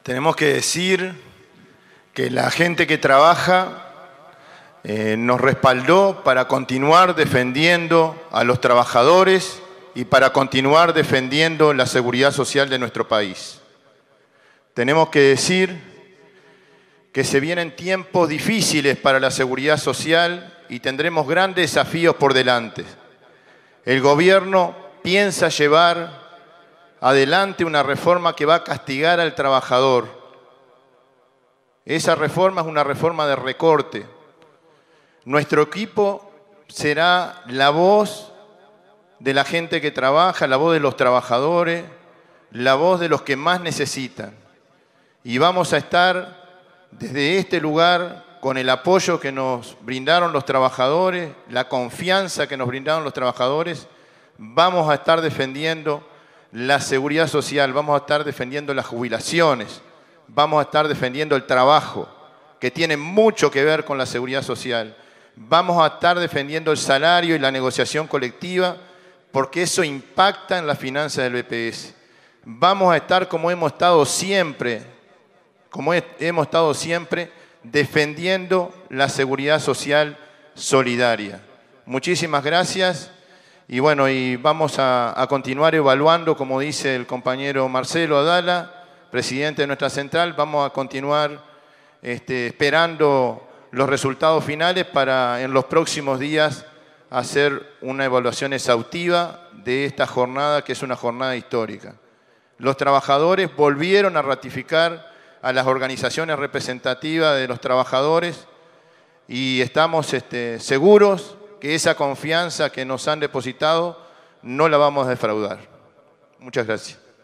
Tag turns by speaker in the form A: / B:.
A: Tenemos que decir que la gente que trabaja nos respaldó para continuar defendiendo a los trabajadores y para continuar defendiendo la seguridad social de nuestro país. Tenemos que decir que se vienen tiempos difíciles para la seguridad social y tendremos grandes desafíos por delante. El gobierno piensa llevar adelante una reforma que va a castigar al trabajador. Esa reforma es una reforma de recorte. Nuestro equipo será la voz de la gente que trabaja, la voz de los trabajadores, la voz de los que más necesitan. Y vamos a estar desde este lugar con el apoyo que nos brindaron los trabajadores, la confianza que nos brindaron los trabajadores. Vamos a estar defendiendo la seguridad social, vamos a estar defendiendo las jubilaciones, vamos a estar defendiendo el trabajo, que tiene mucho que ver con la seguridad social. Vamos a estar defendiendo el salario y la negociación colectiva, porque eso impacta en las finanzas del BPS. Vamos a estar como hemos estado siempre, defendiendo la seguridad social solidaria. Muchísimas gracias. Y bueno, y vamos a continuar evaluando, como dice el compañero Marcelo Adala, presidente de nuestra central, vamos a continuar esperando los resultados finales para en los próximos días hacer una evaluación exhaustiva de esta jornada, que es una jornada histórica. Los trabajadores volvieron a ratificar a las organizaciones representativas de los trabajadores y estamos seguros que esa confianza que nos han depositado no la vamos a defraudar. Muchas gracias.